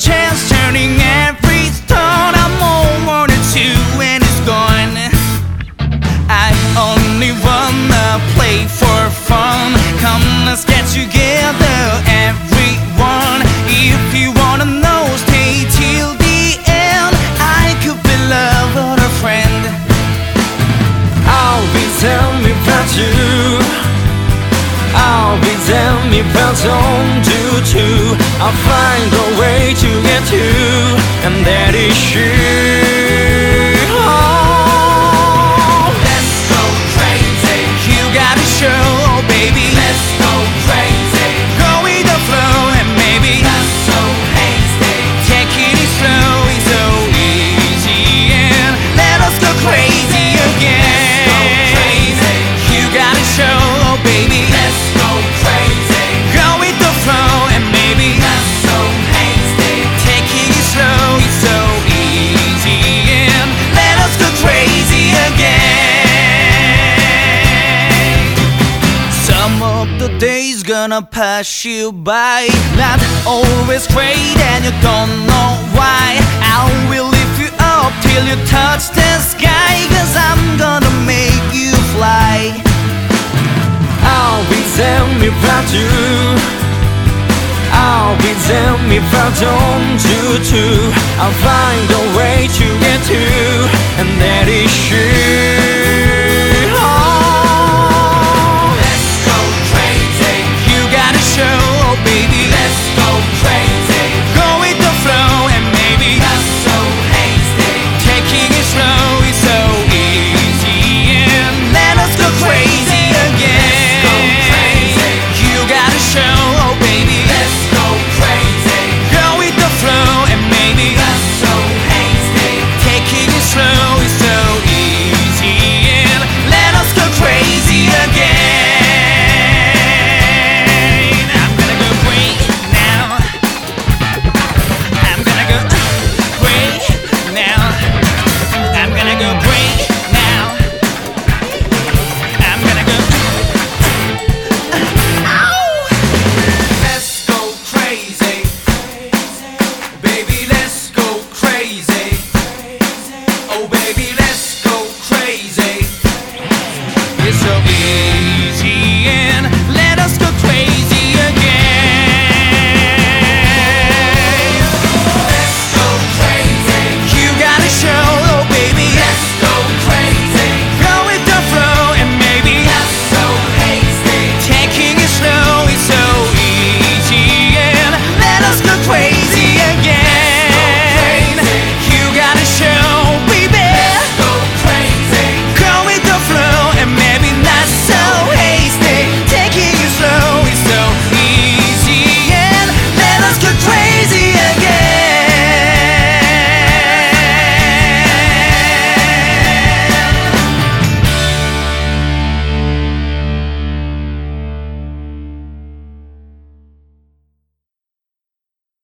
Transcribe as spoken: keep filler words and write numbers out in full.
chance, turning every stone. I'm over to two and it's gone. I only wanna play for fun. Come, let's get together, everyone. If you wanna know, stay till the end. I could be love or a friend. I'll be tell me about you. I'll be tell me about on two two. I'll find a way to get you, and that is you. Oh, let's go crazy. You gotta show, baby. Let's go crazy. Go with the flow and maybe not so hasty. Take it slow, it's so easy, and let us go crazy again. You gotta show, baby. Let's go crazy. Go with the flow and maybe not so hasty. Take it slow, it's so easy, and let us go crazy again. Some of the days gonna pass you by, not always great and you don't know why. I will lift you up till you touch the sky, 'cause I'm gonna make you fly. I'll be tell me about you. I'll be tell me about on two two. I'll find a way to get you, and that is you.